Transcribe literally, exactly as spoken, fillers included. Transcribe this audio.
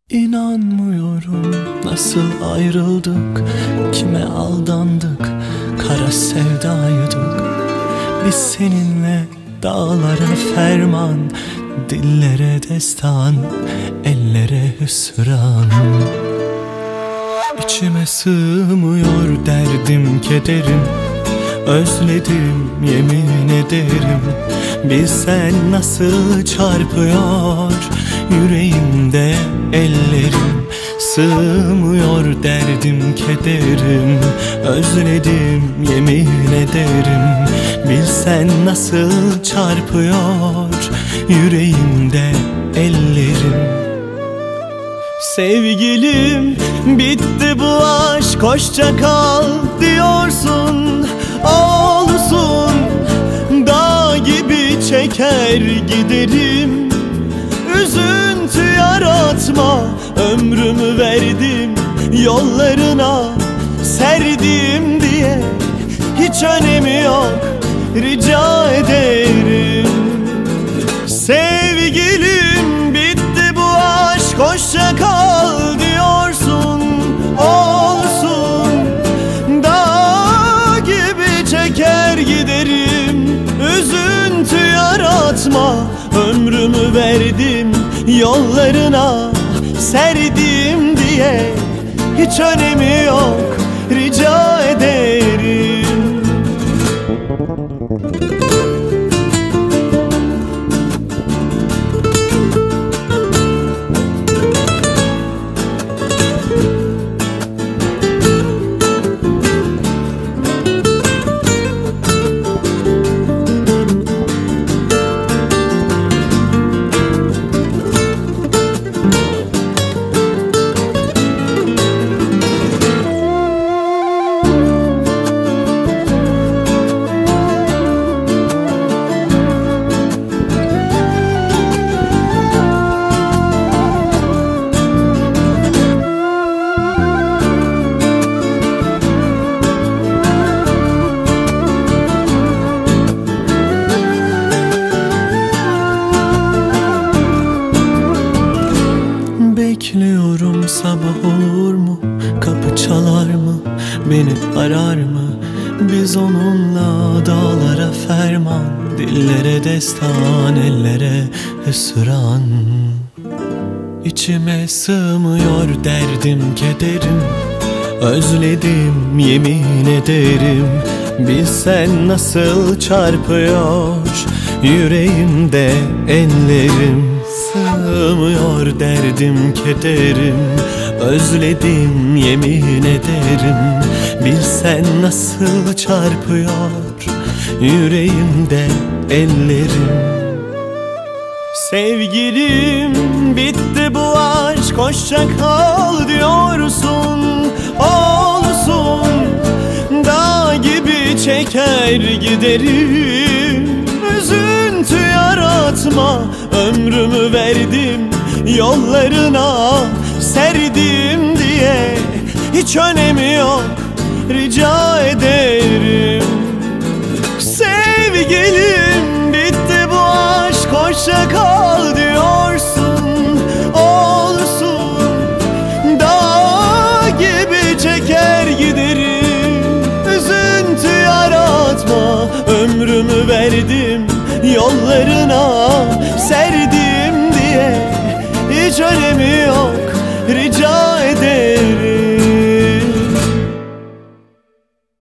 İnanmıyorum nasıl ayrıldık, kime aldandık, kara sevdaydık. Biz seninle dağlara ferman, dillere destan, ellere hüsran. İçime sığmıyor derdim kederim, özledim yemin ederim. Bilsen nasıl çarpıyor yüreğimde ellerim. Sığmıyor derdim kederim, özledim yemin ederim. Bilsen nasıl çarpıyor yüreğimde ellerim. Sevgilim bitti bu aşk, hoşça kal diyorsun. Olsun dağ gibi çeker giderim. Üzüntü yaratma, ömrümü verdim yollarına. Serdim diye hiç önemi yok, rica ederim. Sevgilim bitti bu aşk, hoşça kal diyorsun. Olsun dağ gibi çeker giderim. Üzüntü yaratma, ömrümü verdim yollarına. Serdim diye hiç önemi yok, rica ederim. Bekliyorum sabah olur mu, kapı çalar mı, beni arar mı? Biz onunla dağlara ferman, dillere destan, ellere hüsran. İçime sığmıyor derdim kederim, özledim yemin ederim. Bilsen nasıl çarpıyor yüreğimde ellerim. Sığmıyor derdim kederim, özledim yemin ederim. Bilsen nasıl çarpıyor yüreğimde ellerim. Sevgilim bitti bu aşk, hoşça kal diyorsun. Olsun dağ gibi çeker giderim. Üzüntü yaratma, ömrümü verdim yollarına. Serdim diye hiç önemi yok, rica ederim. Sevgilim bitti bu aşk, hoşça kal diyorsun. Olsun dağ gibi çeker giderim. Üzüntü yaratma, ömrümü verdim yollarına. Serdim diye hiç önemi yok,